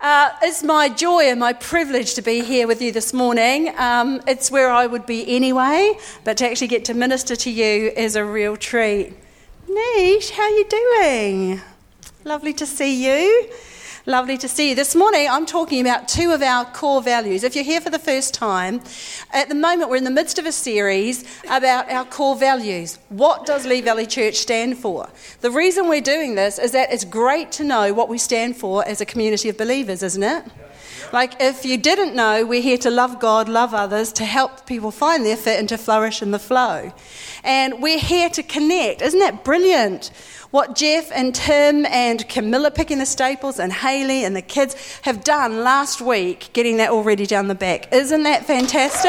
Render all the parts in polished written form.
It's my joy and my privilege to be here with you this morning. It's where I would be anyway, but to actually get to minister to you is a real treat. Nish, how are you doing? Lovely to see you. Lovely to see you. This morning I'm talking about two of our core values. If you're here for the first time, at the moment we're in the midst of a series about our core values. What does Lee Valley Church stand for? The reason we're doing this is that it's great to know what we stand for as a community of believers, isn't it? Like, if you didn't know, we're here to love God, love others, to help people find their fit and to flourish in the flow. And we're here to connect. Isn't that brilliant? What Jeff and Tim and Camilla picking the staples and Hayley and the kids have done last week, getting that already down the back. Isn't that fantastic?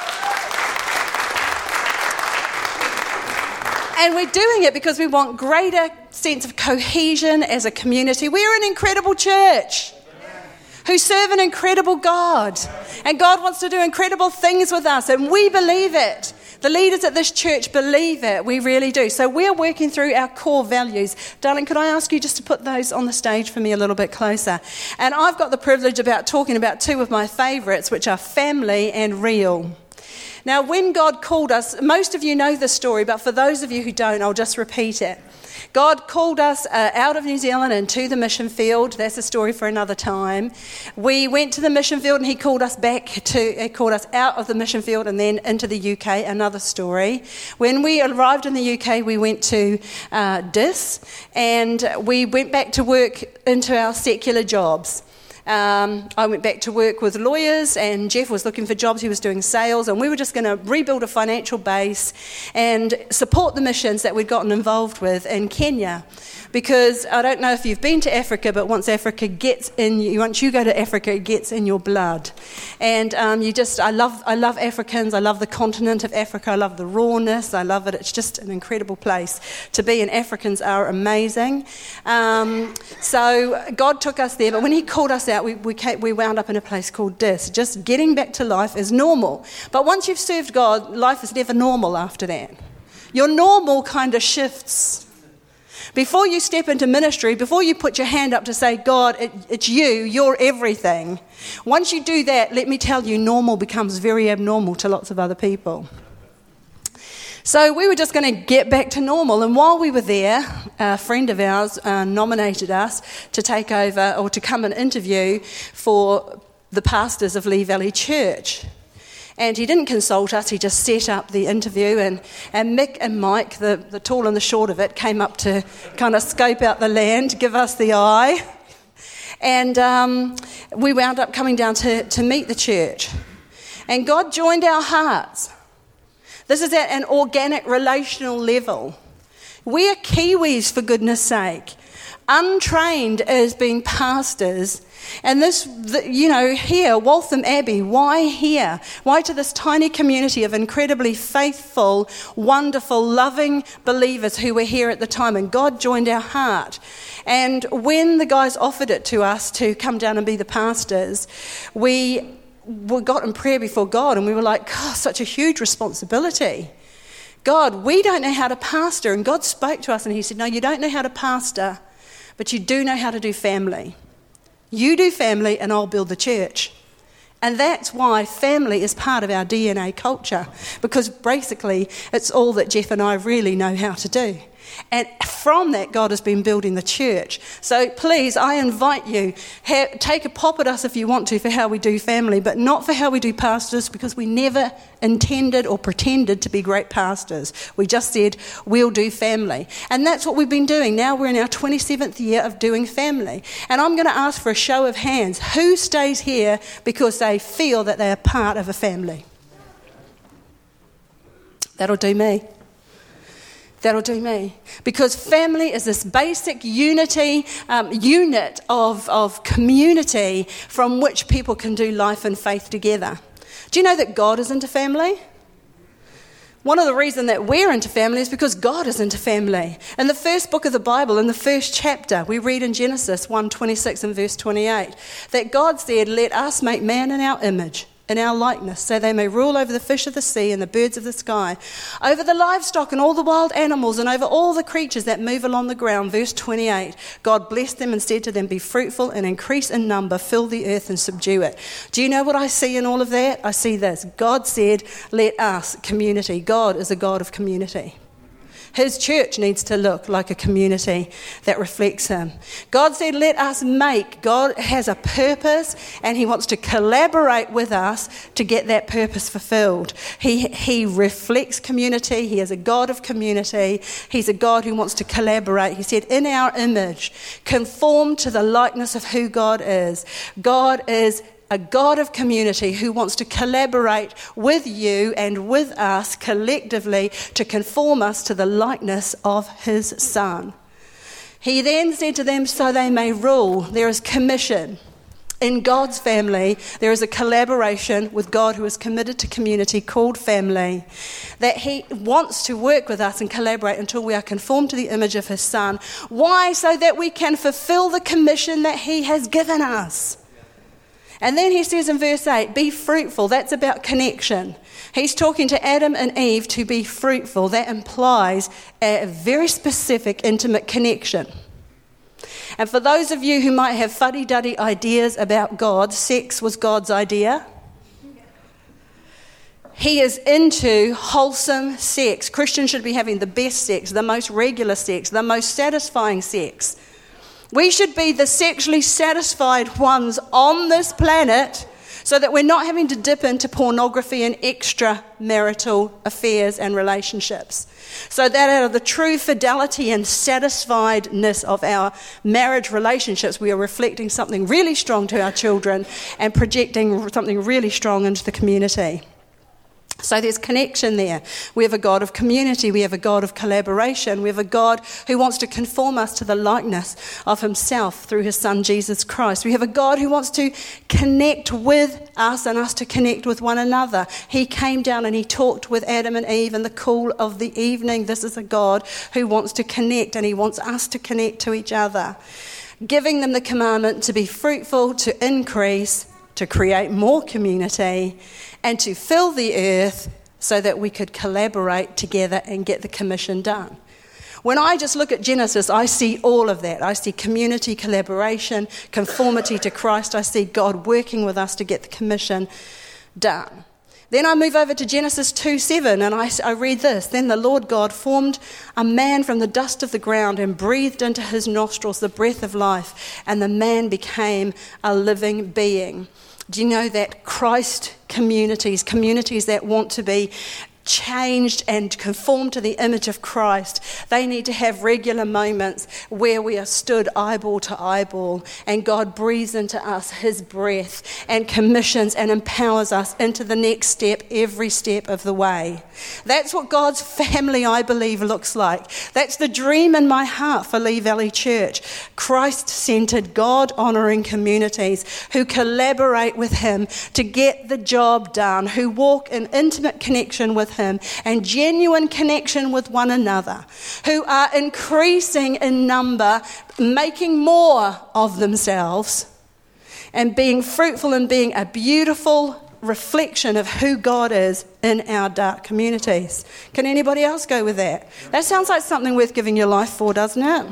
And we're doing it because we want greater sense of cohesion as a community. We're an incredible church who serve an incredible God. And God wants to do incredible things with us, and we believe it. The leaders at this church believe it. We really do. So we're working through our core values. Darling, could I ask you just to put those on the stage for me a little bit closer? And I've got the privilege about talking about two of my favourites, which are family and real. Now, when God called us, most of you know this story, but for those of you who don't, I'll just repeat it. God called us out of New Zealand and to the mission field. That's a story for another time. We went to the mission field and he called us called us out of the mission field and then into the UK, another story. When we arrived in the UK, we went to DIS and we went back to work into our secular jobs. I went back to work with lawyers, and Jeff was looking for jobs. He was doing sales, and we were just going to rebuild a financial base and support the missions that we'd gotten involved with in Kenya. Because I don't know if you've been to Africa, but once you go to Africa, it gets in your blood. And I love Africans. I love the continent of Africa. I love the rawness. I love it. It's just an incredible place to be, and Africans are amazing. So God took us there, but when he called us out, we wound up in a place called DIS. Just getting back to life is normal. But once you've served God, life is never normal after that. Your normal kind of shifts. Before you step into ministry, before you put your hand up to say, God, it's you, you're everything. Once you do that, let me tell you, normal becomes very abnormal to lots of other people. So we were just going to get back to normal. And while we were there, a friend of ours nominated us to take over or to come and interview for the pastors of Lee Valley Church. And he didn't consult us, he just set up the interview, and Mick and Mike, the tall and the short of it, came up to kind of scope out the land, give us the eye. And we wound up coming down to meet the church. And God joined our hearts. This is at an organic, relational level. We're Kiwis, for goodness sake. Untrained as being pastors. And here, Waltham Abbey, why here? Why to this tiny community of incredibly faithful, wonderful, loving believers who were here at the time? And God joined our heart. And when the guys offered it to us to come down and be the pastors, we got in prayer before God, and we were like, God, such a huge responsibility. God, we don't know how to pastor. And God spoke to us and he said, no, you don't know how to pastor, but you do know how to do family. You do family and I'll build the church. And that's why family is part of our DNA culture, because basically it's all that Jeff and I really know how to do. And from that, God has been building the church. So please, I invite you, take a pop at us if you want to for how we do family, but not for how we do pastors, because we never intended or pretended to be great pastors. We just said, we'll do family. And that's what we've been doing. Now we're in our 27th year of doing family. And I'm going to ask for a show of hands. Who stays here because they feel that they are part of a family? That'll do me. That'll do me. Because family is this basic unit of community from which people can do life and faith together. Do you know that God is into family? One of the reasons that we're into family is because God is into family. In the first book of the Bible, in the first chapter, we read in Genesis 1:26 and verse 28, that God said, let us make man in our image, in our likeness, so they may rule over the fish of the sea and the birds of the sky, over the livestock and all the wild animals, and over all the creatures that move along the ground. Verse 28, God blessed them and said to them, be fruitful and increase in number, fill the earth and subdue it. Do you know what I see in all of that? I see this. God said, let us, community. God is a God of community. His church needs to look like a community that reflects him. God said, let us make. God has a purpose and he wants to collaborate with us to get that purpose fulfilled. He reflects community. He is a God of community. He's a God who wants to collaborate. He said, in our image, conform to the likeness of who God is. God is a God of community who wants to collaborate with you and with us collectively to conform us to the likeness of his Son. He then said to them, so they may rule. There is commission. In God's family, there is a collaboration with God who is committed to community called family, that he wants to work with us and collaborate until we are conformed to the image of his Son. Why? So that we can fulfill the commission that he has given us. And then he says in verse 8, be fruitful. That's about connection. He's talking to Adam and Eve to be fruitful. That implies a very specific, intimate connection. And for those of you who might have fuddy-duddy ideas about God, sex was God's idea. He is into wholesome sex. Christians should be having the best sex, the most regular sex, the most satisfying sex. We should be the sexually satisfied ones on this planet so that we're not having to dip into pornography and extramarital affairs and relationships. So that out of the true fidelity and satisfiedness of our marriage relationships, we are reflecting something really strong to our children and projecting something really strong into the community. So there's connection there. We have a God of community. We have a God of collaboration. We have a God who wants to conform us to the likeness of himself through his Son, Jesus Christ. We have a God who wants to connect with us and us to connect with one another. He came down and he talked with Adam and Eve in the cool of the evening. This is a God who wants to connect, and he wants us to connect to each other, giving them the commandment to be fruitful, to increase, to create more community, and to fill the earth so that we could collaborate together and get the commission done. When I just look at Genesis, I see all of that. I see community, collaboration, conformity to Christ. I see God working with us to get the commission done. Then I move over to Genesis 2:7, and I read this. Then the Lord God formed a man from the dust of the ground and breathed into his nostrils the breath of life, and the man became a living being. Do you know that Christ communities that want to be changed and conformed to the image of Christ, they need to have regular moments where we are stood eyeball to eyeball and God breathes into us his breath and commissions and empowers us into the next step every step of the way. That's what God's family, I believe, looks like. That's the dream in my heart for Lee Valley Church. Christ-centered, God-honouring communities who collaborate with him to get the job done, who walk in intimate connection with him and genuine connection with one another, who are increasing in number, making more of themselves, and being fruitful and being a beautiful reflection of who God is in our dark communities. Can anybody else go with that? That sounds like something worth giving your life for, doesn't it?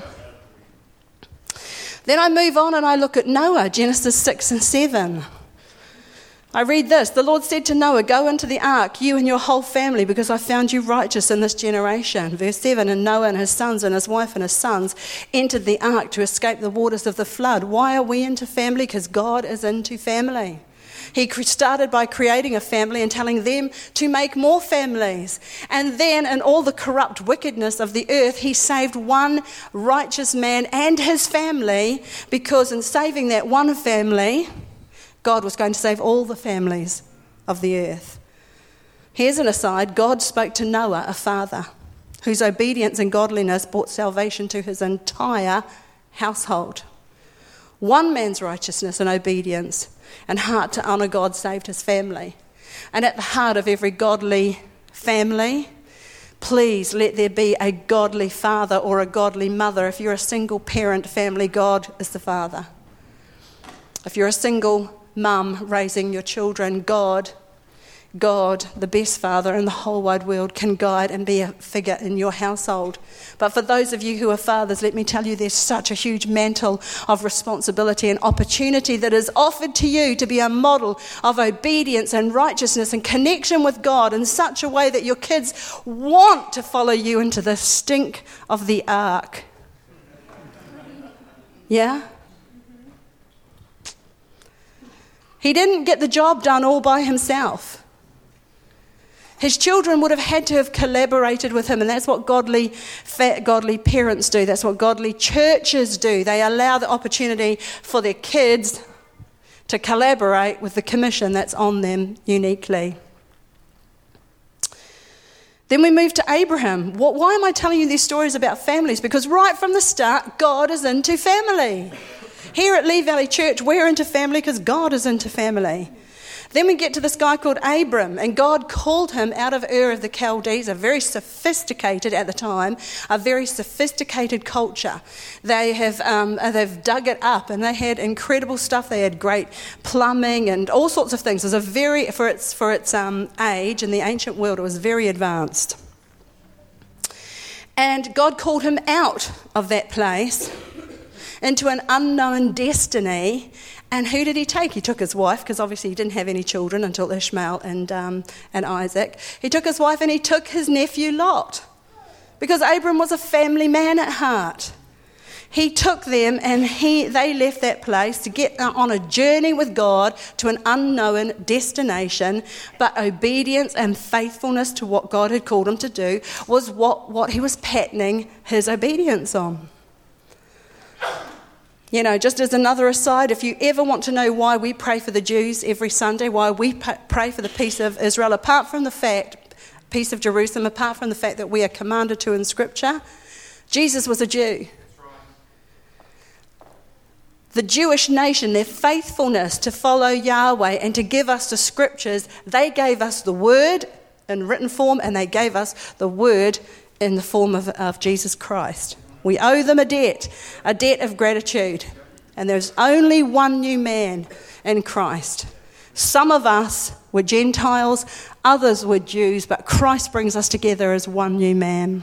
Then I move on and I look at Noah, Genesis 6 and 7. I read this. The Lord said to Noah, go into the ark, you and your whole family, because I found you righteous in this generation. Verse 7, and Noah and his sons and his wife and his sons entered the ark to escape the waters of the flood. Why are we into family? Because God is into family. He started by creating a family and telling them to make more families. And then in all the corrupt wickedness of the earth, he saved one righteous man and his family, because in saving that one family, God was going to save all the families of the earth. Here's an aside. God spoke to Noah, a father, whose obedience and godliness brought salvation to his entire household. One man's righteousness and obedience and heart to honour God saved his family. And at the heart of every godly family, please let there be a godly father or a godly mother. If you're a single parent family, God is the father. If you're a single mum raising your children, God, the best father in the whole wide world, can guide and be a figure in your household. But for those of you who are fathers, let me tell you, there's such a huge mantle of responsibility and opportunity that is offered to you to be a model of obedience and righteousness and connection with God in such a way that your kids want to follow you into the stink of the ark. Yeah? He didn't get the job done all by himself. His children would have had to have collaborated with him, and that's what godly parents do. That's what godly churches do. They allow the opportunity for their kids to collaborate with the commission that's on them uniquely. Then we move to Abraham. Why am I telling you these stories about families? Because right from the start, God is into family. Here at Lee Valley Church, we're into family because God is into family. Then we get to this guy called Abram, and God called him out of Ur of the Chaldees, a very sophisticated, at the time, a very sophisticated culture. They've dug it up, and they had incredible stuff. They had great plumbing and all sorts of things. It was for its age in the ancient world, it was very advanced. And God called him out of that place into an unknown destiny. And who did he take? He took his wife, because obviously he didn't have any children until Ishmael and Isaac. He took his wife and he took his nephew Lot, because Abram was a family man at heart. He took them and they left that place to get on a journey with God to an unknown destination, but obedience and faithfulness to what God had called him to do was what he was patterning his obedience on. You know, just as another aside, if you ever want to know why we pray for the Jews every Sunday, why we pray for the peace of Israel, peace of Jerusalem, apart from the fact that we are commanded to in Scripture, Jesus was a Jew. The Jewish nation, their faithfulness to follow Yahweh and to give us the Scriptures, they gave us the Word in written form, and they gave us the Word in the form of Jesus Christ. We owe them a debt of gratitude. And there's only one new man in Christ. Some of us were Gentiles, others were Jews, but Christ brings us together as one new man.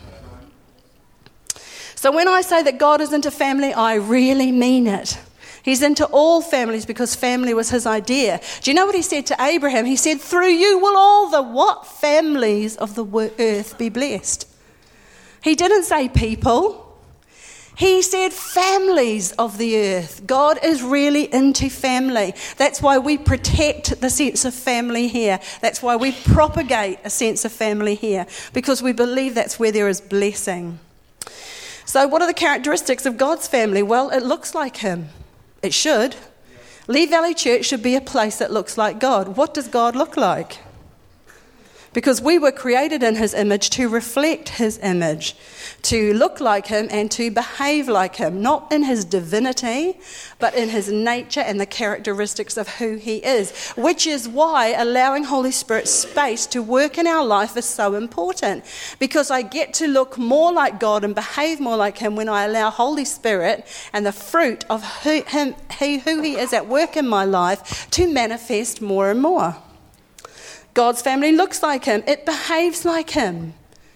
So when I say that God is into family, I really mean it. He's into all families because family was his idea. Do you know what he said to Abraham? He said, through you will all the what? Families of the earth be blessed. He didn't say people. He said families of the earth. God is really into family. That's why we protect the sense of family here. That's why we propagate a sense of family here, because we believe that's where there is blessing. So what are the characteristics of God's family? Well, it looks like him. It should. Lee Valley Church should be a place that looks like God. What does God look like? Because we were created in his image to reflect his image, to look like him and to behave like him, not in his divinity, but in his nature and the characteristics of who he is, which is why allowing Holy Spirit space to work in our life is so important, because I get to look more like God and behave more like him when I allow Holy Spirit and the fruit of who he is at work in my life to manifest more and more. God's family looks like him. It behaves like him.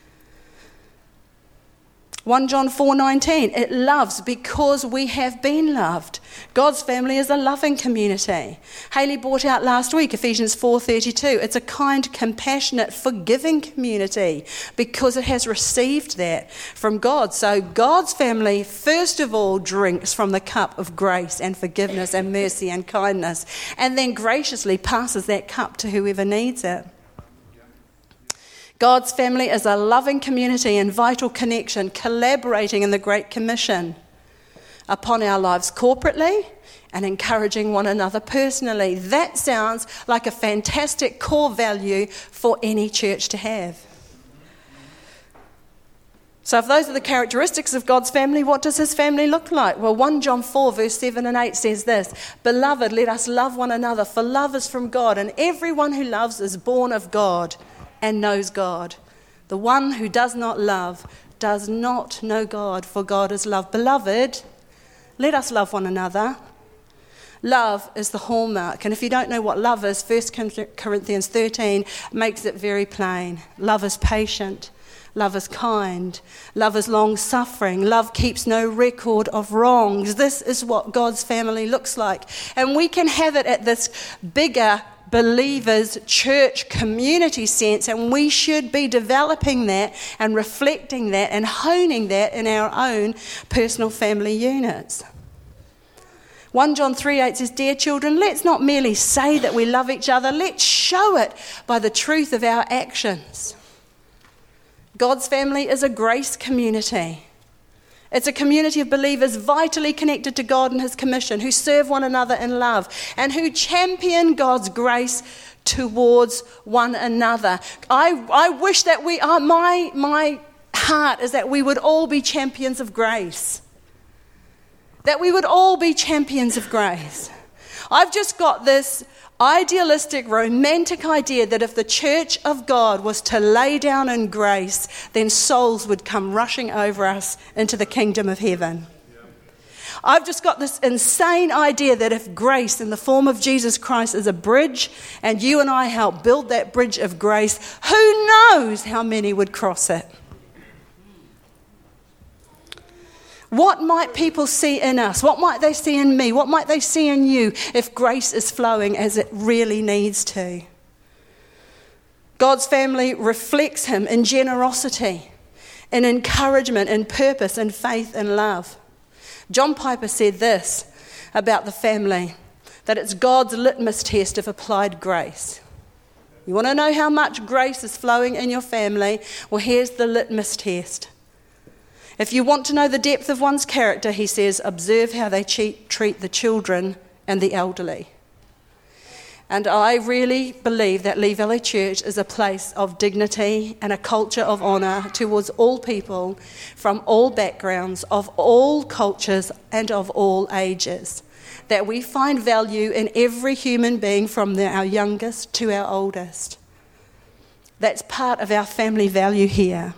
1 John 4:19, it loves because we have been loved. God's family is a loving community. Haley brought out last week, Ephesians 4:32. It's a kind, compassionate, forgiving community because it has received that from God. So God's family, first of all, drinks from the cup of grace and forgiveness and mercy and kindness, and then graciously passes that cup to whoever needs it. God's family is a loving community and vital connection, collaborating in the Great Commission upon our lives corporately and encouraging one another personally. That sounds like a fantastic core value for any church to have. So if those are the characteristics of God's family, what does his family look like? Well, 1 John 4, verse 7 and 8 says this, "Beloved, let us love one another, for love is from God, and everyone who loves is born of God and knows God. The one who does not love does not know God, for God is love." Beloved, let us love one another. Love is the hallmark. And if you don't know what love is, 1 Corinthians 13 makes it very plain. Love is patient. Love is kind. Love is long-suffering. Love keeps no record of wrongs. This is what God's family looks like. And we can have it at this bigger believers, church, community sense, and we should be developing that and reflecting that and honing that in our own personal family units. 1 John 3:8 says, "Dear children, let's not merely say that we love each other, let's show it by the truth of our actions." God's family is a grace community. It's a community of believers vitally connected to God and his commission, who serve one another in love and who champion God's grace towards one another. I wish that my heart is that we would all be champions of grace. That we would all be champions of grace. I've just got this idealistic, romantic idea that if the church of God was to lay down in grace, then souls would come rushing over us into the kingdom of heaven. I've just got this insane idea that if grace in the form of Jesus Christ is a bridge and you and I help build that bridge of grace, who knows how many would cross it? What might people see in us? What might they see in me? What might they see in you if grace is flowing as it really needs to? God's family reflects him in generosity, in encouragement, in purpose, in faith and love. John Piper said this about the family, that it's God's litmus test of applied grace. You want to know how much grace is flowing in your family? Well, here's the litmus test. If you want to know the depth of one's character, he says, observe how they treat the children and the elderly. And I really believe that Lee Valley Church is a place of dignity and a culture of honour towards all people from all backgrounds, of all cultures and of all ages. That we find value in every human being from our youngest to our oldest. That's part of our family value here.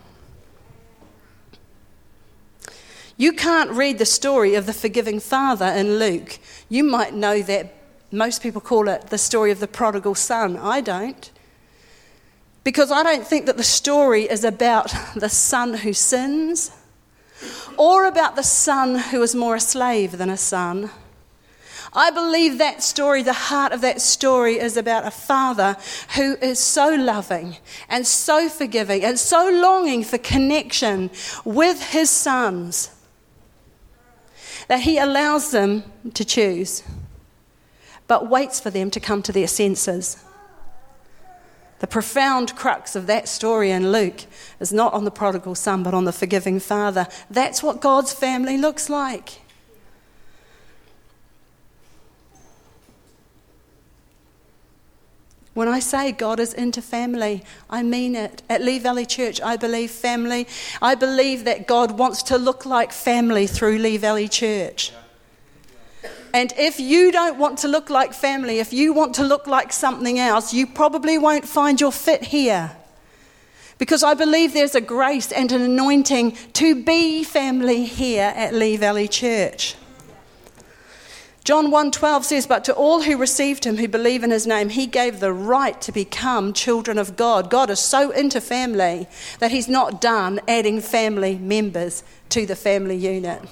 You can't read the story of the forgiving father in Luke. You might know that most people call it the story of the prodigal son. I don't. Because I don't think that the story is about the son who sins or about the son who is more a slave than a son. I believe that story, the heart of that story, is about a father who is so loving and so forgiving and so longing for connection with his sons that he allows them to choose, but waits for them to come to their senses. The profound crux of that story in Luke is not on the prodigal son, but on the forgiving father. That's what God's family looks like. When I say God is into family, I mean it. At Lee Valley Church, I believe family. I believe that God wants to look like family through Lee Valley Church. And if you don't want to look like family, if you want to look like something else, you probably won't find your fit here. Because I believe there's a grace and an anointing to be family here at Lee Valley Church. John 1:12 says, but to all who received him, who believe in his name, he gave the right to become children of God. God is so into family that he's not done adding family members to the family unit.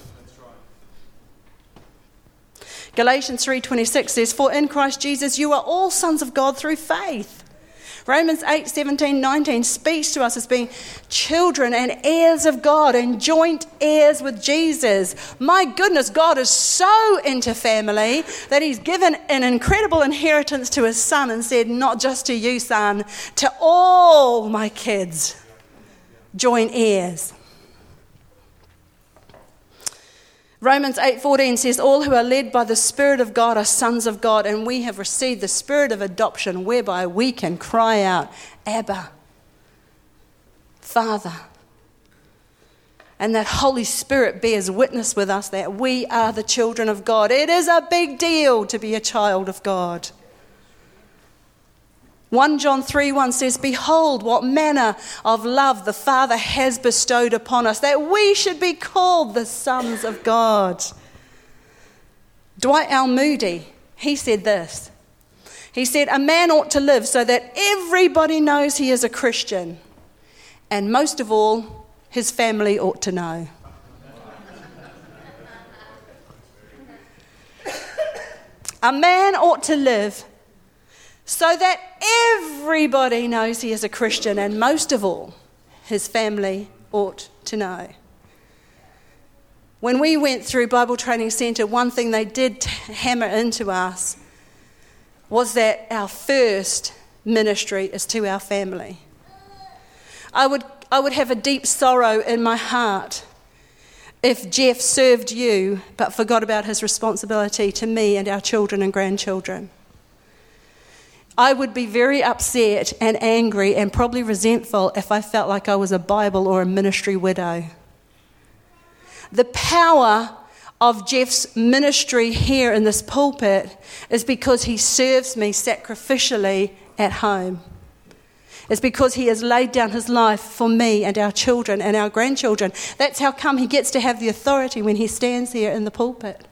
Galatians 3:26 says, for in Christ Jesus you are all sons of God through faith. Romans 8:17-19 speaks to us as being children and heirs of God and joint heirs with Jesus. My goodness, God is so into family that he's given an incredible inheritance to his son and said, not just to you, son, to all my kids, joint heirs. Romans 8:14 says, all who are led by the Spirit of God are sons of God, and we have received the Spirit of adoption whereby we can cry out, Abba, Father. And that Holy Spirit bears witness with us that we are the children of God. It is a big deal to be a child of God. 1 John 3:1 says, behold, what manner of love the Father has bestowed upon us, that we should be called the sons of God. Dwight L. Moody he said this. He said, a man ought to live so that everybody knows he is a Christian. And most of all, his family ought to know. A man ought to live so that everybody knows he is a Christian, and most of all, his family ought to know. When we went through Bible Training Centre, one thing they did hammer into us was that our first ministry is to our family. I would have a deep sorrow in my heart if Jeff served you but forgot about his responsibility to me and our children and grandchildren. I would be very upset and angry and probably resentful if I felt like I was a Bible or a ministry widow. The power of Jeff's ministry here in this pulpit is because he serves me sacrificially at home. It's because he has laid down his life for me and our children and our grandchildren. That's how come he gets to have the authority when he stands here in the pulpit.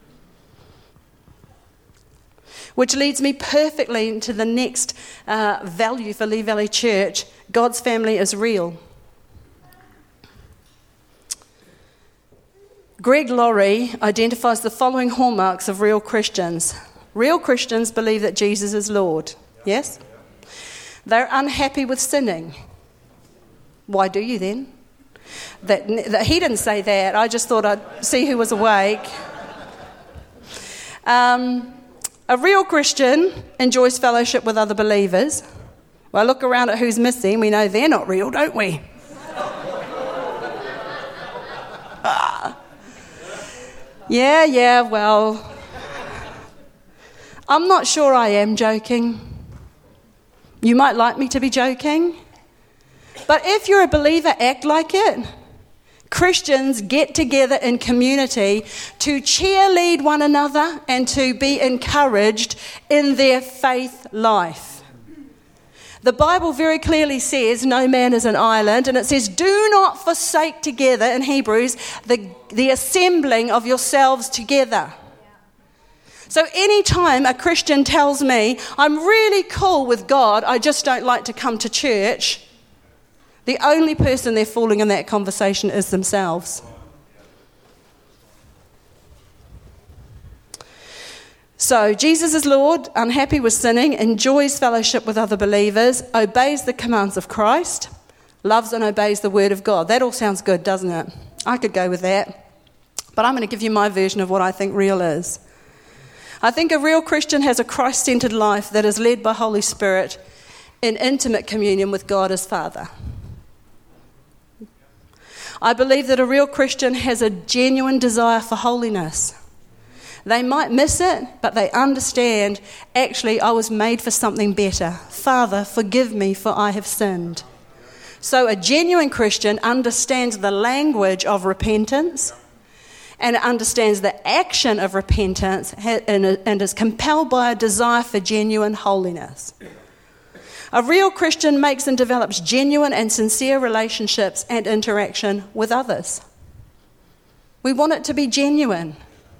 Which leads me perfectly into the next value for Lee Valley Church. God's family is real. Greg Laurie identifies the following hallmarks of real Christians. Real Christians believe that Jesus is Lord. Yes? They're unhappy with sinning. Why do you then? That he didn't say that. I just thought I'd see who was awake. A real Christian enjoys fellowship with other believers. Well, look around at who's missing. We know they're not real, don't we? Yeah, well, I'm not sure I am joking. You might like me to be joking. But if you're a believer, act like it. Christians get together in community to cheerlead one another and to be encouraged in their faith life. The Bible very clearly says no man is an island, and it says do not forsake together in Hebrews the assembling of yourselves together. So anytime a Christian tells me I'm really cool with God, I just don't like to come to church, the only person they're fooling in that conversation is themselves. So Jesus is Lord, unhappy with sinning, enjoys fellowship with other believers, obeys the commands of Christ, loves and obeys the word of God. That all sounds good, doesn't it? I could go with that. But I'm going to give you my version of what I think real is. I think a real Christian has a Christ-centered life that is led by Holy Spirit in intimate communion with God as Father. I believe that a real Christian has a genuine desire for holiness. They might miss it, but they understand, actually, I was made for something better. Father, forgive me, for I have sinned. So a genuine Christian understands the language of repentance and understands the action of repentance and is compelled by a desire for genuine holiness. A real Christian makes and develops genuine and sincere relationships and interaction with others. We want it to be genuine.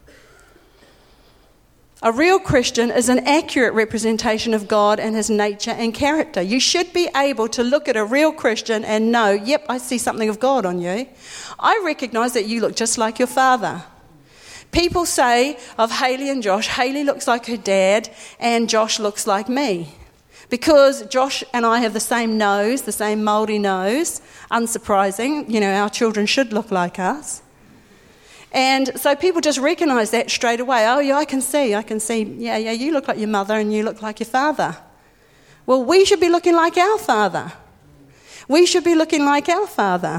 A real Christian is an accurate representation of God and his nature and character. You should be able to look at a real Christian and know, yep, I see something of God on you. I recognise that you look just like your father. People say of Hayley and Josh, Hayley looks like her dad and Josh looks like me. Because Josh and I have the same nose, the same mouldy nose, unsurprising, our children should look like us. And so people just recognise that straight away. Oh, yeah, I can see, yeah, you look like your mother and you look like your father. Well, we should be looking like our father. We should be looking like our father.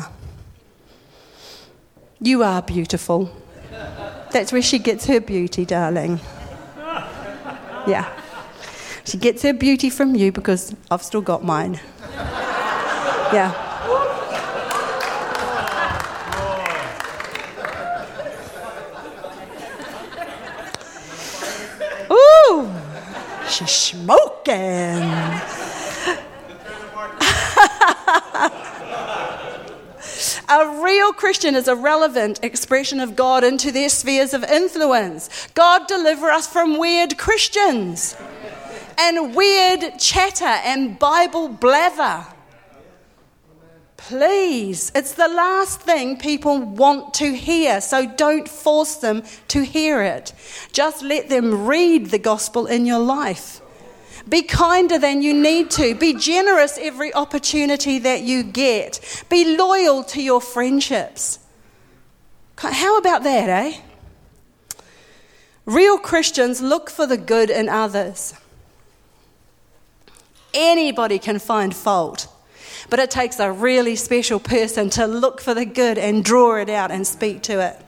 You are beautiful. That's where she gets her beauty, darling. Yeah. She gets her beauty from you because I've still got mine. Yeah. Ooh, she's smoking. A real Christian is a relevant expression of God into their spheres of influence. God deliver us from weird Christians and weird chatter and Bible blather. Please, it's the last thing people want to hear, so don't force them to hear it. Just let them read the gospel in your life. Be kinder than you need to. Be generous every opportunity that you get. Be loyal to your friendships. How about that, eh? Real Christians look for the good in others. Anybody can find fault, but it takes a really special person to look for the good and draw it out and speak to it.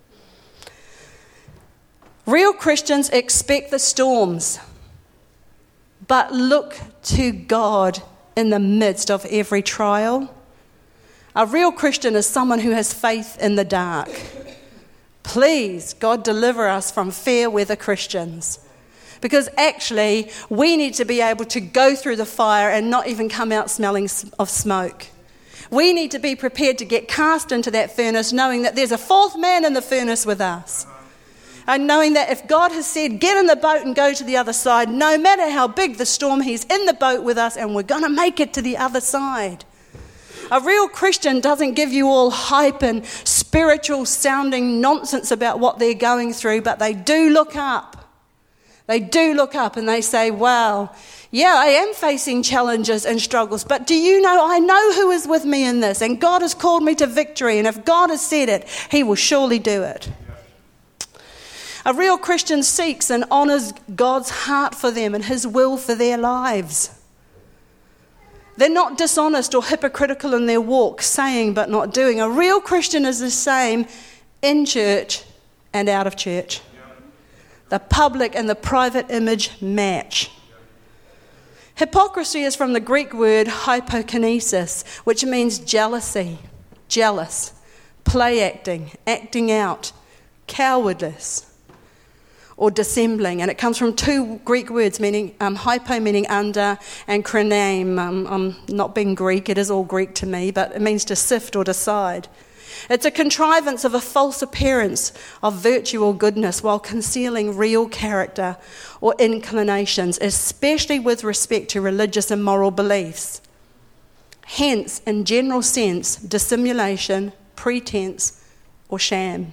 Real Christians expect the storms, but look to God in the midst of every trial. A real Christian is someone who has faith in the dark. Please, God, deliver us from fair weather Christians. Because actually, we need to be able to go through the fire and not even come out smelling of smoke. We need to be prepared to get cast into that furnace, knowing that there's a fourth man in the furnace with us. And knowing that if God has said, get in the boat and go to the other side, no matter how big the storm, he's in the boat with us and we're going to make it to the other side. A real Christian doesn't give you all hype and spiritual sounding nonsense about what they're going through, but they do look up. They do look up and they say, well, yeah, I am facing challenges and struggles, but do you know, I know who is with me in this, and God has called me to victory, and if God has said it, he will surely do it. A real Christian seeks and honours God's heart for them and his will for their lives. They're not dishonest or hypocritical in their walk, saying but not doing. A real Christian is the same in church and out of church. The public and the private image match. Hypocrisy is from the Greek word hypokinesis, which means jealousy, jealous, play acting, acting out, cowardice, or dissembling. And it comes from two Greek words, meaning hypo meaning under, and krename. I'm not being Greek, it is all Greek to me, but it means to sift or decide. It's a contrivance of a false appearance of virtue or goodness while concealing real character or inclinations, especially with respect to religious and moral beliefs. Hence, in general sense, dissimulation, pretense, or sham.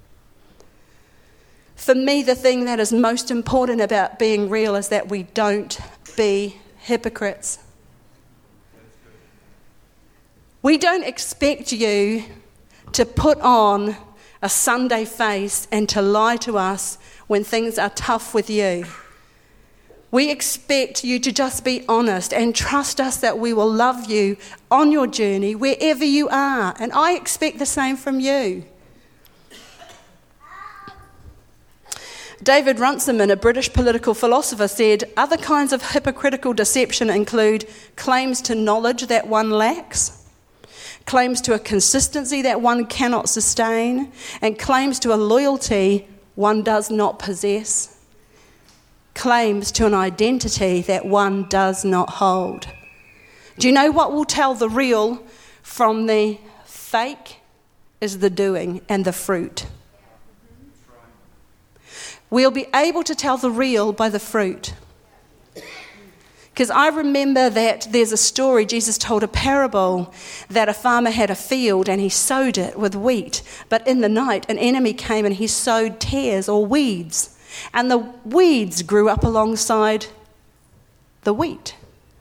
For me, the thing that is most important about being real is that we don't be hypocrites. We don't expect you to put on a Sunday face and to lie to us when things are tough with you. We expect you to just be honest and trust us that we will love you on your journey wherever you are. And I expect the same from you. David Runciman, a British political philosopher, said, other kinds of hypocritical deception include claims to knowledge that one lacks, claims to a consistency that one cannot sustain, and claims to a loyalty one does not possess, claims to an identity that one does not hold. Do you know what will tell the real from the fake is the doing and the fruit. We'll be able to tell the real by the fruit. Because I remember that there's a story, Jesus told a parable that a farmer had a field and he sowed it with wheat. But in the night, an enemy came and he sowed tares or weeds. And the weeds grew up alongside the wheat.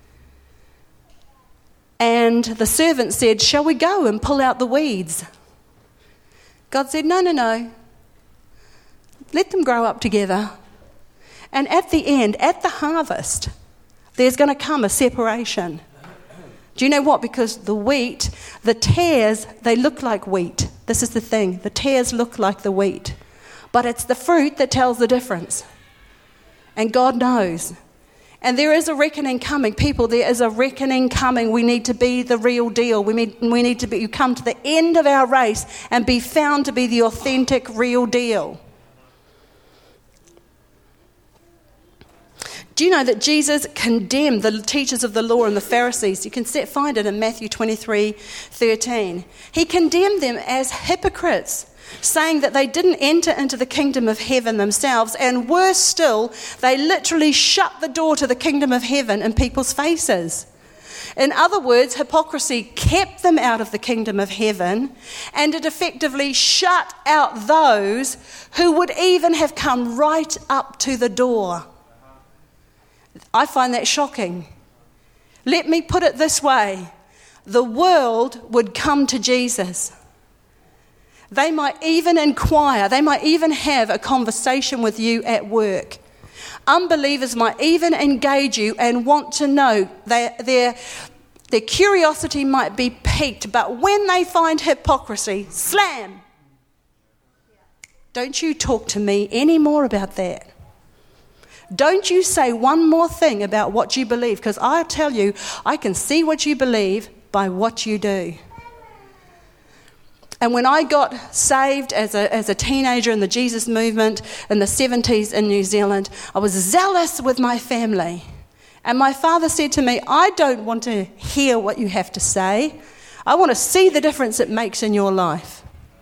And the servant said, shall we go and pull out the weeds? God said, no. Let them grow up together. And at the end, at the harvest, there's going to come a separation. Do you know what? Because the wheat, the tares, they look like wheat. This is the thing. The tares look like the wheat. But it's the fruit that tells the difference. And God knows. And there is a reckoning coming. People, there is a reckoning coming. We need to be the real deal. We need to be, come to the end of our race and be found to be the authentic real deal. Do you know that Jesus condemned the teachers of the law and the Pharisees? You can find it in Matthew 23:13. He condemned them as hypocrites, saying that they didn't enter into the kingdom of heaven themselves, and worse still, they literally shut the door to the kingdom of heaven in people's faces. In other words, hypocrisy kept them out of the kingdom of heaven, and it effectively shut out those who would even have come right up to the door. I find that shocking. Let me put it this way. The world would come to Jesus. They might even inquire. They might even have a conversation with you at work. Unbelievers might even engage you and want to know. Their curiosity might be piqued, but when they find hypocrisy, slam! Don't you talk to me any more about that. Don't you say one more thing about what you believe, because I tell you, I can see what you believe by what you do. And when I got saved as a teenager in the Jesus movement in the 70s in New Zealand, I was zealous with my family. And my father said to me, I don't want to hear what you have to say. I want to see the difference it makes in your life.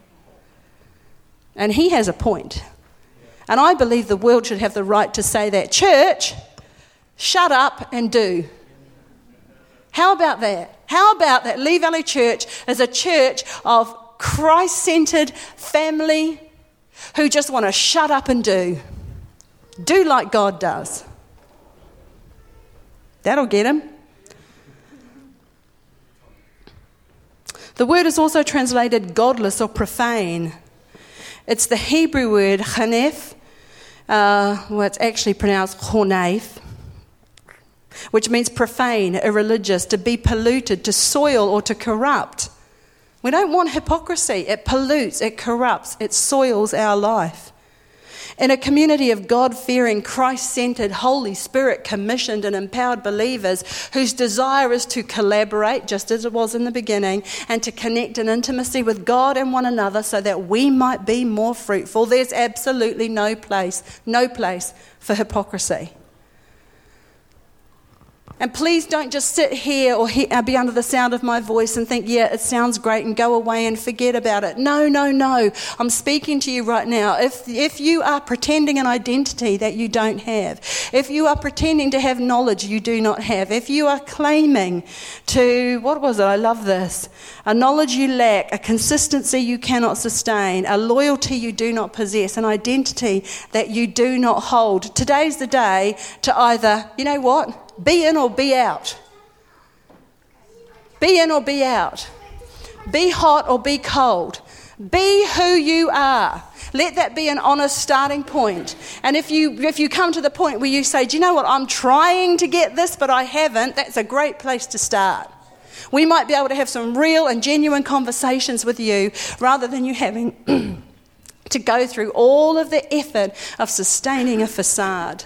And he has a point. And I believe the world should have the right to say that. Church, shut up and do. How about that? How about that Lee Valley Church is a church of Christ-centered family who just want to shut up and do. Do like God does. That'll get him. The word is also translated godless or profane. It's the Hebrew word chanef, it's actually pronounced chonef, which means profane, irreligious, to be polluted, to soil or to corrupt. We don't want hypocrisy. It pollutes, it corrupts, it soils our life. In a community of God-fearing, Christ-centered, Holy Spirit-commissioned and empowered believers whose desire is to collaborate, just as it was in the beginning, and to connect in intimacy with God and one another so that we might be more fruitful, there's absolutely no place for hypocrisy. And please don't just sit here or be under the sound of my voice and think, yeah, it sounds great, and go away and forget about it. No. I'm speaking to you right now. If you are pretending an identity that you don't have, if you are pretending to have knowledge you do not have, if you are claiming to, I love this, a knowledge you lack, a consistency you cannot sustain, a loyalty you do not possess, an identity that you do not hold, today's the day to either, you know what? Be in or be out. Be in or be out. Be hot or be cold. Be who you are. Let that be an honest starting point. And if you come to the point where you say, do you know what, I'm trying to get this, but I haven't, that's a great place to start. We might be able to have some real and genuine conversations with you rather than you having to go through all of the effort of sustaining a facade.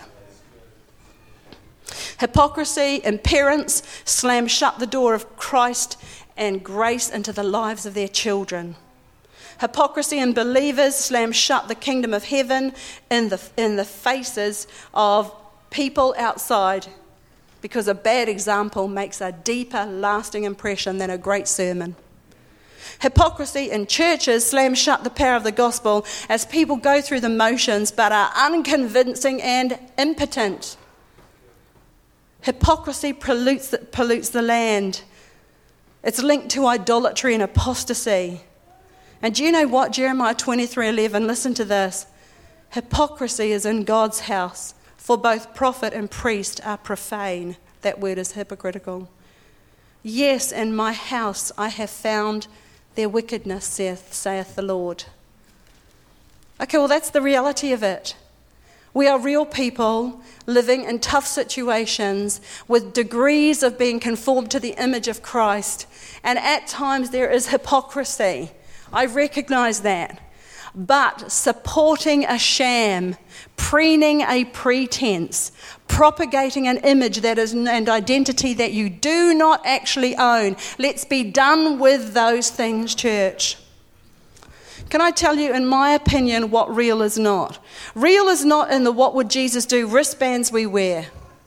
Hypocrisy and parents slam shut the door of Christ and grace into the lives of their children. Hypocrisy and believers slam shut the kingdom of heaven in the faces of people outside, because a bad example makes a deeper, lasting impression than a great sermon. Hypocrisy in churches slams shut the power of the gospel as people go through the motions but are unconvincing and impotent. Hypocrisy pollutes the land. It's linked to idolatry and apostasy. And do you know what? Jeremiah 23:11, listen to this. Hypocrisy is in God's house, for both prophet and priest are profane. That word is hypocritical. Yes, in my house I have found their wickedness, saith the Lord. Okay, well, that's the reality of it. We are real people living in tough situations with degrees of being conformed to the image of Christ. And at times there is hypocrisy. I recognize that. But supporting a sham, preening a pretense, propagating an image that is and identity that you do not actually own. Let's be done with those things, church. Can I tell you, in my opinion, what real is not? Real is not in the what would Jesus do wristbands we wear.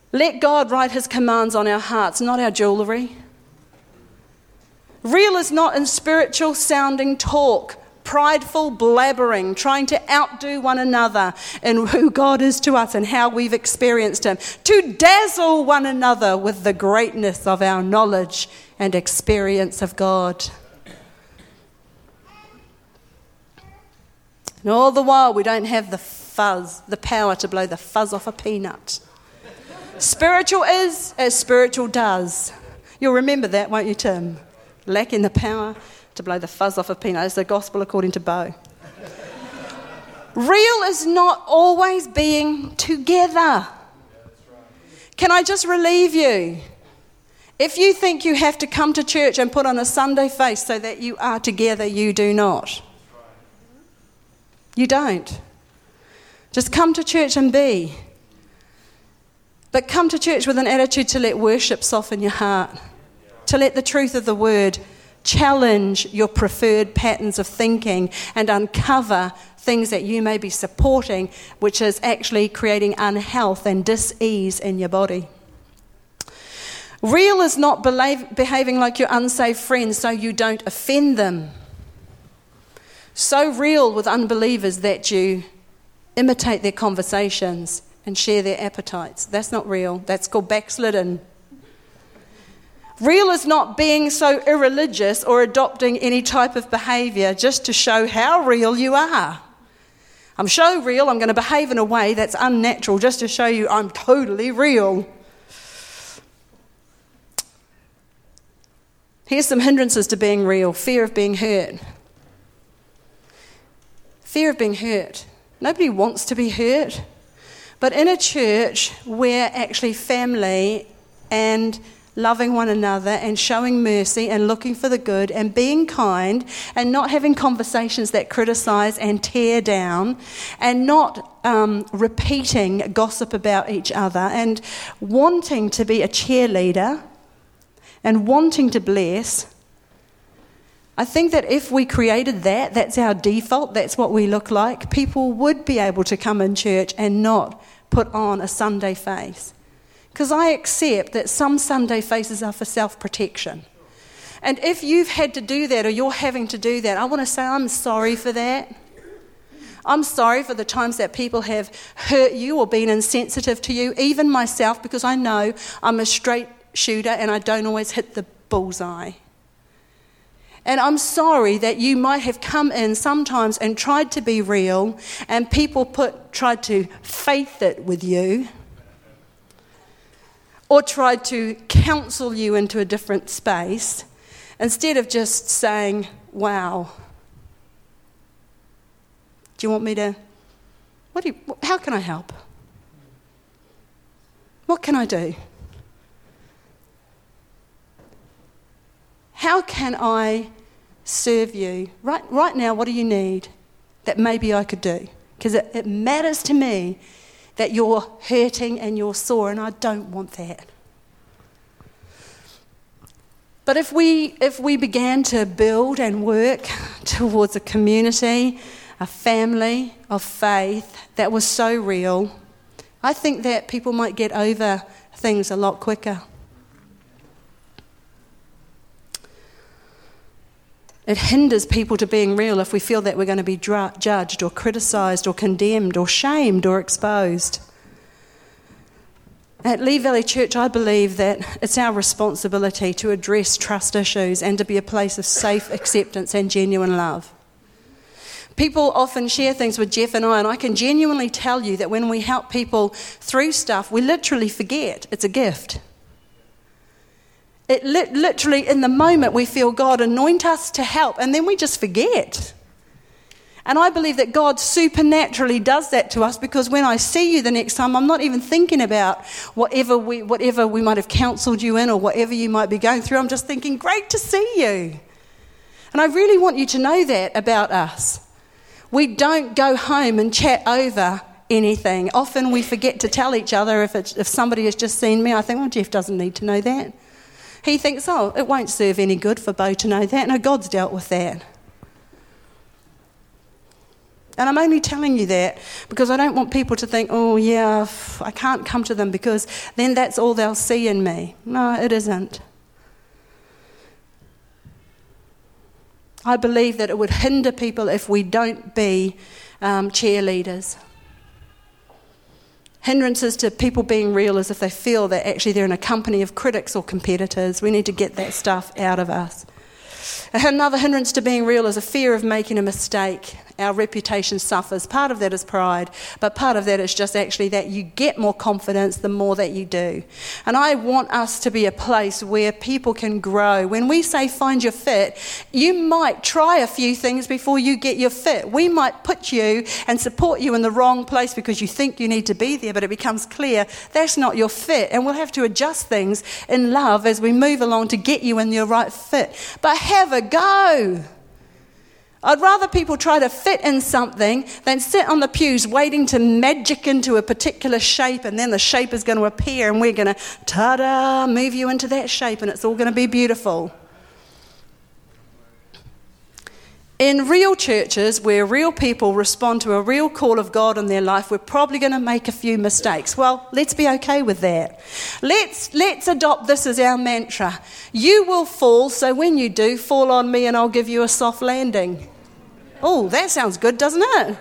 Let God write his commands on our hearts, not our jewellery. Real is not in spiritual sounding talk, prideful blabbering, trying to outdo one another in who God is to us and how we've experienced him, to dazzle one another with the greatness of our knowledge and experience of God. And all the while we don't have the power to blow the fuzz off a peanut. Spiritual is as spiritual does. You'll remember that, won't you, Tim? Lacking the power to blow the fuzz off a peanut. It's the gospel according to Bo. Real is not always being together. Can I just relieve you? If you think you have to come to church and put on a Sunday face so that you are together, you do not. You don't. Just come to church and be. But come to church with an attitude to let worship soften your heart, to let the truth of the word challenge your preferred patterns of thinking and uncover things that you may be supporting, which is actually creating unhealth and dis-ease in your body. Real is not behaving like your unsaved friends so you don't offend them. So real with unbelievers that you imitate their conversations and share their appetites. That's not real. That's called backslidden. Real is not being so irreligious or adopting any type of behaviour just to show how real you are. I'm so real, I'm going to behave in a way that's unnatural just to show you I'm totally real. Here's some hindrances to being real. Fear of being hurt. Fear of being hurt. Nobody wants to be hurt. But in a church where actually family and loving one another and showing mercy and looking for the good and being kind and not having conversations that criticise and tear down and not repeating gossip about each other and wanting to be a cheerleader and wanting to bless, I think that if we created that, that's our default, that's what we look like, people would be able to come in church and not put on a Sunday face. Because I accept that some Sunday faces are for self-protection. And if you've had to do that or you're having to do that, I want to say I'm sorry for that. I'm sorry for the times that people have hurt you or been insensitive to you, even myself, because I know I'm a straight shooter and I don't always hit the bullseye. And I'm sorry that you might have come in sometimes and tried to be real and people tried to faith it with you or tried to counsel you into a different space instead of just saying, wow, do you want me to, how can I help? What can I do? How can I serve you? Right now, what do you need that maybe I could do? Because it matters to me that you're hurting and you're sore, and I don't want that. But if we began to build and work towards a community, a family of faith that was so real, I think that people might get over things a lot quicker. It hinders people to being real if we feel that we're going to be judged or criticised or condemned or shamed or exposed. At Lee Valley Church, I believe that it's our responsibility to address trust issues and to be a place of safe acceptance and genuine love. People often share things with Jeff and I can genuinely tell you that when we help people through stuff, we literally forget it's a gift. It literally, in the moment, we feel God anoint us to help, and then we just forget. And I believe that God supernaturally does that to us, because when I see you the next time, I'm not even thinking about whatever we might have counselled you in or whatever you might be going through. I'm just thinking, great to see you. And I really want you to know that about us. We don't go home and chat over anything. Often we forget to tell each other if somebody has just seen me. I think, well, Jeff doesn't need to know that. He thinks, oh, it won't serve any good for Bo to know that. No, God's dealt with that. And I'm only telling you that because I don't want people to think, oh yeah, I can't come to them because then that's all they'll see in me. No, it isn't. I believe that it would hinder people if we don't be cheerleaders. Hindrances to people being real is if they feel that actually they're in a company of critics or competitors. We need to get that stuff out of us. Another hindrance to being real is a fear of making a mistake. Our reputation suffers. Part of that is pride, but part of that is just actually that you get more confidence the more that you do. And I want us to be a place where people can grow. When we say find your fit, you might try a few things before you get your fit. We might put you and support you in the wrong place because you think you need to be there, but it becomes clear that's not your fit. And we'll have to adjust things in love as we move along to get you in your right fit. But have a go. I'd rather people try to fit in something than sit on the pews waiting to magic into a particular shape, and then the shape is going to appear and we're going to, ta-da, move you into that shape and it's all going to be beautiful. In real churches where real people respond to a real call of God in their life, we're probably going to make a few mistakes. Well, let's be okay with that. Let's adopt this as our mantra. You will fall, so when you do, fall on me and I'll give you a soft landing. Oh, that sounds good, doesn't it?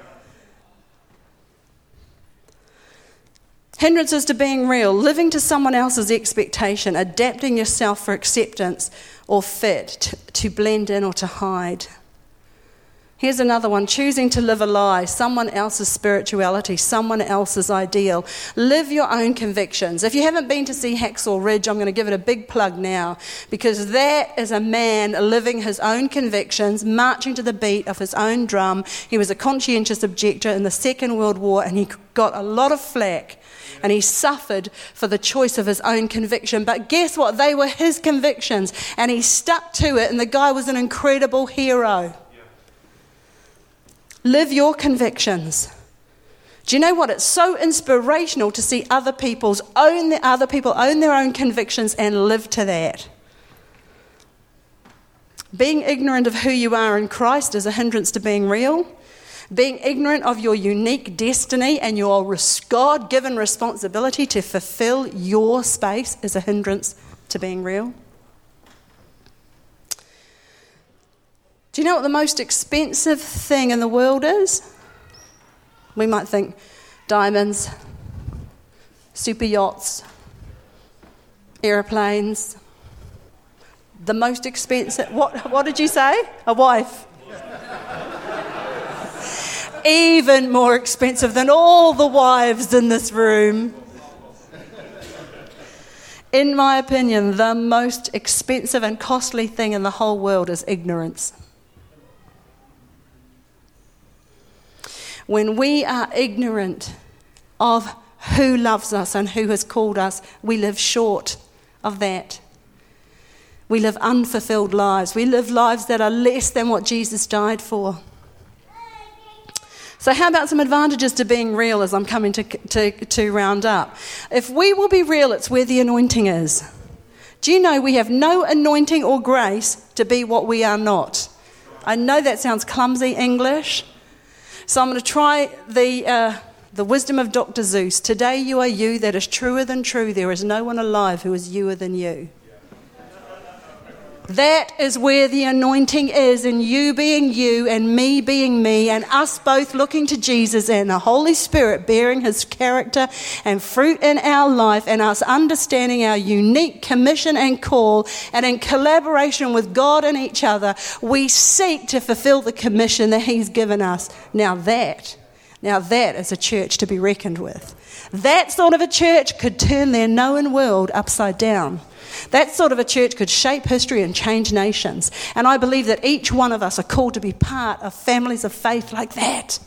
Hindrances to being real, living to someone else's expectation, adapting yourself for acceptance or fit, to blend in or to hide. Here's another one, choosing to live a lie, someone else's spirituality, someone else's ideal. Live your own convictions. If you haven't been to see Hacksaw Ridge, I'm going to give it a big plug now, because that is a man living his own convictions, marching to the beat of his own drum. He was a conscientious objector in the Second World War, and he got a lot of flack, and he suffered for the choice of his own conviction. But guess what? They were his convictions, and he stuck to it, and the guy was an incredible hero. Live your convictions. Do you know what? It's so inspirational to see other people own their own convictions and live to that. Being ignorant of who you are in Christ is a hindrance to being real. Being ignorant of your unique destiny and your God-given responsibility to fulfill your space is a hindrance to being real. Do you know what the most expensive thing in the world is? We might think diamonds, super yachts, aeroplanes. The most expensive, what did you say? A wife. Even more expensive than all the wives in this room. In my opinion, the most expensive and costly thing in the whole world is ignorance. When we are ignorant of who loves us and who has called us, we live short of that. We live unfulfilled lives. We live lives that are less than what Jesus died for. So how about some advantages to being real as I'm coming to round up? If we will be real, it's where the anointing is. Do you know we have no anointing or grace to be what we are not? I know that sounds clumsy English. So I'm going to try the wisdom of Dr. Zeus. Today you are you that is truer than true. There is no one alive who is youer than you. That is where the anointing is, in you being you and me being me, and us both looking to Jesus and the Holy Spirit bearing his character and fruit in our life, and us understanding our unique commission and call, and in collaboration with God and each other, we seek to fulfill the commission that he's given us. Now that is a church to be reckoned with. That sort of a church could turn their known world upside down. That sort of a church could shape history and change nations. And I believe that each one of us are called to be part of families of faith like that.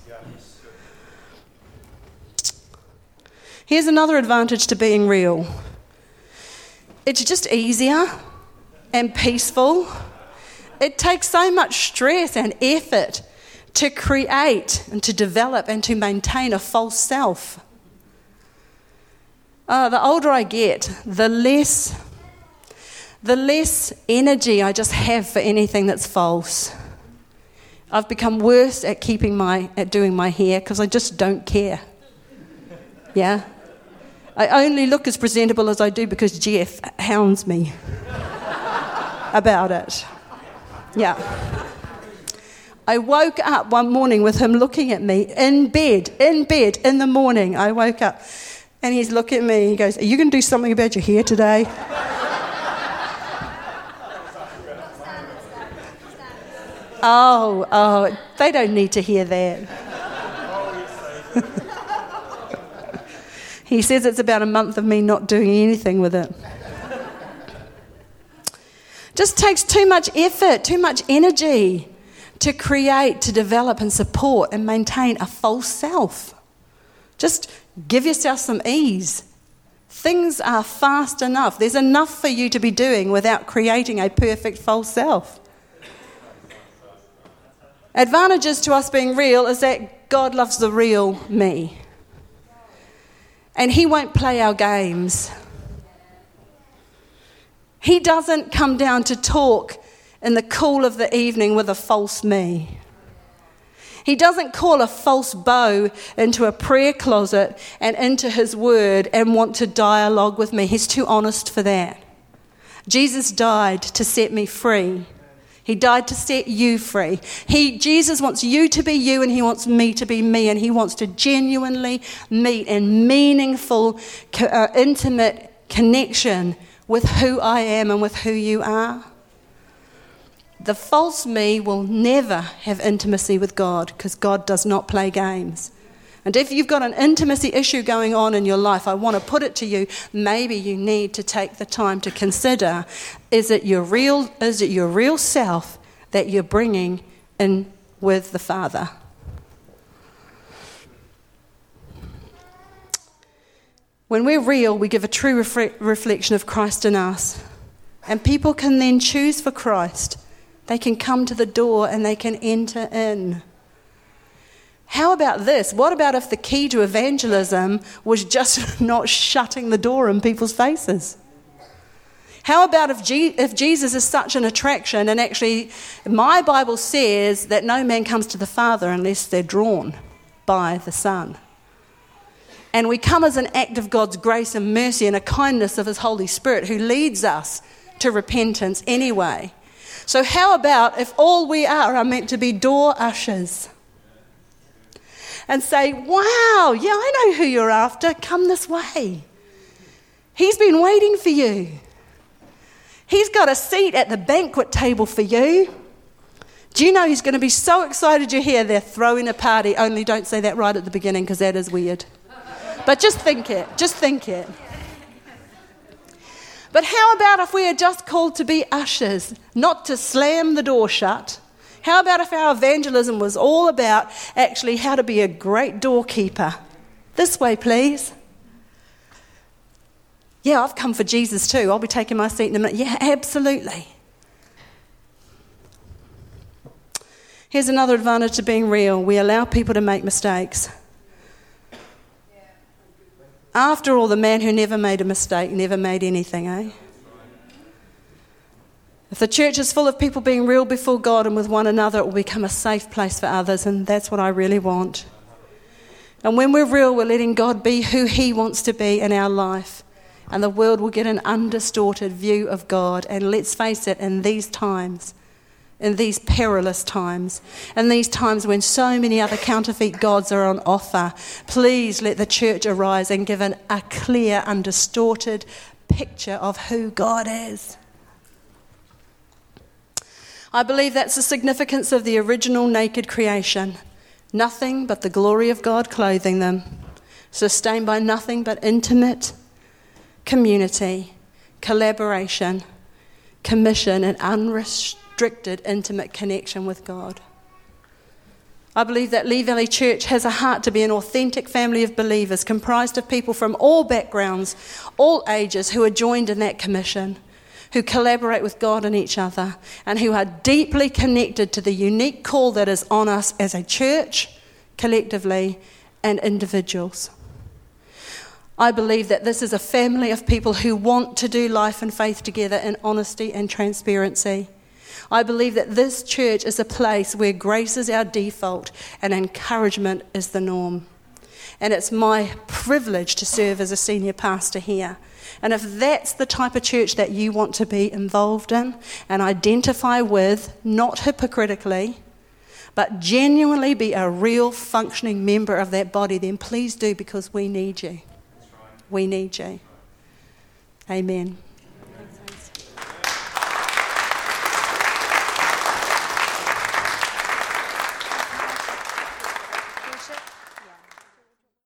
Here's another advantage to being real. It's just easier and peaceful. It takes so much stress and effort to create and to develop and to maintain a false self. The older I get, the less energy I just have for anything that's false. I've become worse at doing my hair because I just don't care. Yeah? I only look as presentable as I do because Jeff hounds me about it. Yeah. I woke up one morning with him looking at me in bed in the morning. I woke up and he's looking at me and he goes, "Are you going to do something about your hair today?" Oh, they don't need to hear that. He says it's about a month of me not doing anything with it. Just takes too much effort, too much energy to create, to develop and support and maintain a false self. Just give yourself some ease. Things are fast enough. There's enough for you to be doing without creating a perfect false self. Advantages to us being real is that God loves the real me. And he won't play our games. He doesn't come down to talk in the cool of the evening with a false me. He doesn't call a false beau into a prayer closet and into his word and want to dialogue with me. He's too honest for that. Jesus died to set me free. He died to set you free. Jesus wants you to be you and he wants me to be me, and he wants to genuinely meet in meaningful, intimate connection with who I am and with who you are. The false me will never have intimacy with God because God does not play games. And if you've got an intimacy issue going on in your life, I want to put it to you, maybe you need to take the time to consider, is it your real self that you're bringing in with the Father? When we're real, we give a true reflection of Christ in us. And people can then choose for Christ. They can come to the door and they can enter in. How about this? What about if the key to evangelism was just not shutting the door in people's faces? How about if Jesus is such an attraction, and actually my Bible says that no man comes to the Father unless they're drawn by the Son. And we come as an act of God's grace and mercy and a kindness of his Holy Spirit who leads us to repentance anyway. So how about if all we are meant to be door ushers? And say, wow, yeah, I know who you're after. Come this way. He's been waiting for you. He's got a seat at the banquet table for you. Do you know he's going to be so excited you're here, they're throwing a party. Only don't say that right at the beginning because that is weird. But just think it. But how about if we are just called to be ushers, not to slam the door shut? How about if our evangelism was all about actually how to be a great doorkeeper? This way, please. Yeah, I've come for Jesus too. I'll be taking my seat in a minute. Yeah, absolutely. Here's another advantage to being real. We allow people to make mistakes. After all, the man who never made a mistake never made anything, eh? If the church is full of people being real before God and with one another, it will become a safe place for others, and that's what I really want. And when we're real, we're letting God be who he wants to be in our life, and the world will get an undistorted view of God. And let's face it, in these times, in these perilous times, in these times when so many other counterfeit gods are on offer, please let the church arise and give a clear, undistorted picture of who God is. I believe that's the significance of the original naked creation. Nothing but the glory of God clothing them, sustained by nothing but intimate community, collaboration, commission, and unrestricted intimate connection with God. I believe that Lee Valley Church has a heart to be an authentic family of believers comprised of people from all backgrounds, all ages, who are joined in that commission, who collaborate with God and each other, and who are deeply connected to the unique call that is on us as a church, collectively, and individuals. I believe that this is a family of people who want to do life and faith together in honesty and transparency, I believe that this church is a place where grace is our default and encouragement is the norm. And it's my privilege to serve as a senior pastor here. And if that's the type of church that you want to be involved in and identify with, not hypocritically, but genuinely be a real functioning member of that body, then please do, because we need you. We need you. Amen.